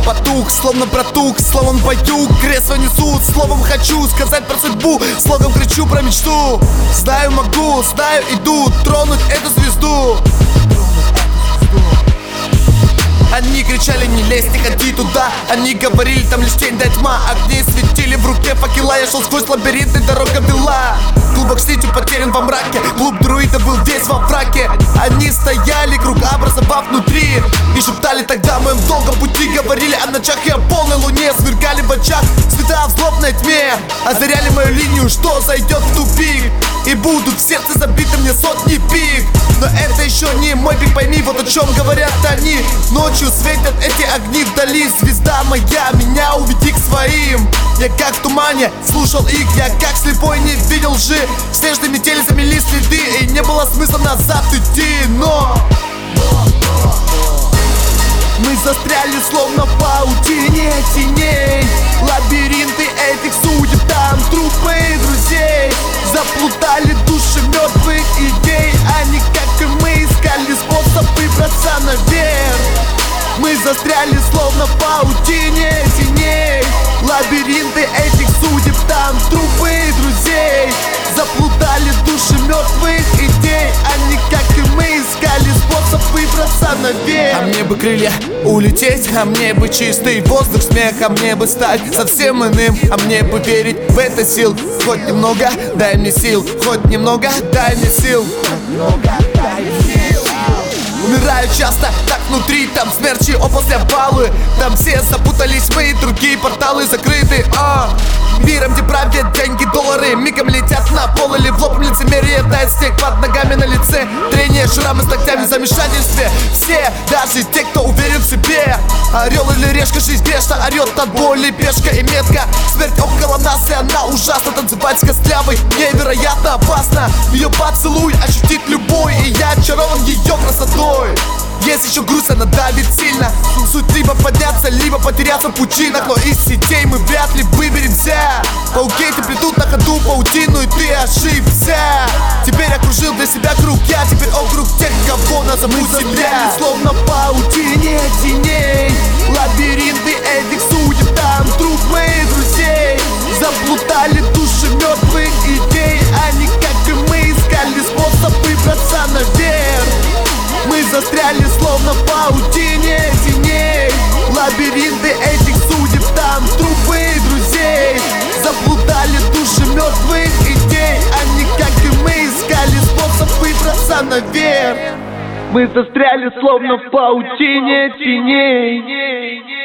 потух, словно протух, словом баюк. Кресло несут, словом хочу сказать про судьбу, слогом кричу про мечту. Знаю, могу, знаю, иду тронуть эту звезду. Они кричали: не лезь, не ходи туда. Они говорили: там лишь тень да тьма. Огни светили в руке факела. Я шел сквозь лабиринты, дорога вела. Глубок сетью потерян во мраке. Клуб друида был весь во фраке. Они стояли, круг образовав внутри, и шептали тогда о моем долгом пути. Говорили о ночах и о полной луне. Сверкали в очах света в злобной тьме. Озаряли мою линию, что зайдет в тупик. И будут в сердце забиты мне сотни пик. Но это еще не мой пик, пойми, вот о чем говорят они. Ночью светят эти огни вдали. Звезда моя, меня уведи к своим. Я как в тумане слушал их, я как слепой не видел лжи. Снежной метели замели следы, и не было смысла назад идти. Но мы застряли словно в паутине теней. Лабиринты этих судеб, там трупы друзей. Заплутали души мертвых идей. Они, как и мы, искали способ выбраться наверх. Мы застряли словно в паутине теней. Лабиринты этих судеб, там трупы друзей. Заплутали души мертвых идей. Они, как и мы, искали способ выбраться наверх. А мне бы крылья улететь, а мне бы чистый воздух, смех, а мне бы стать совсем иным, а мне бы верить в это сил. Хоть немного, дай мне сил, хоть немного, дай мне сил. Умираю часто, так внутри, там смерчи, после обвалы. Там все запутались, мы, другие порталы закрыты. Миром, где правят деньги, доллары, мигом летят на пол или в лоб. Лицемерие тает снег под ногами на лице. Трение, шрамы с ногтями в замешательстве. Все, даже те, кто уверен в себе. Орел или решка, жизнь бешено орет от боли, пешка и метка. Смерть около нас, и она ужасна. Танцевать с костлявой невероятно опасно. Ее поцелуй ощутит любой, и я очарован ее красотой. Есть еще грусть, она давит сильно. Суть либо подняться, либо потеряться в пучинах. Но из сетей мы вряд ли выберемся. Пауки эти плетут на ходу паутину, и ты ошибся. Теперь окружил для себя круг я, теперь округ тех, кого назовут земля. Словно в паутине теней. Лабиринты этих судеб, там трупы друзей. Заплутали души мертвых идей. Они, как и мы, искали способ выбраться наверх. Мы застряли словно в паутине теней. Лабиринты этих судеб, там трупы друзей. Заплутали души мертвых идей. Они, как и мы, искали способ выбраться наверх. Мы застряли словно в паутине теней.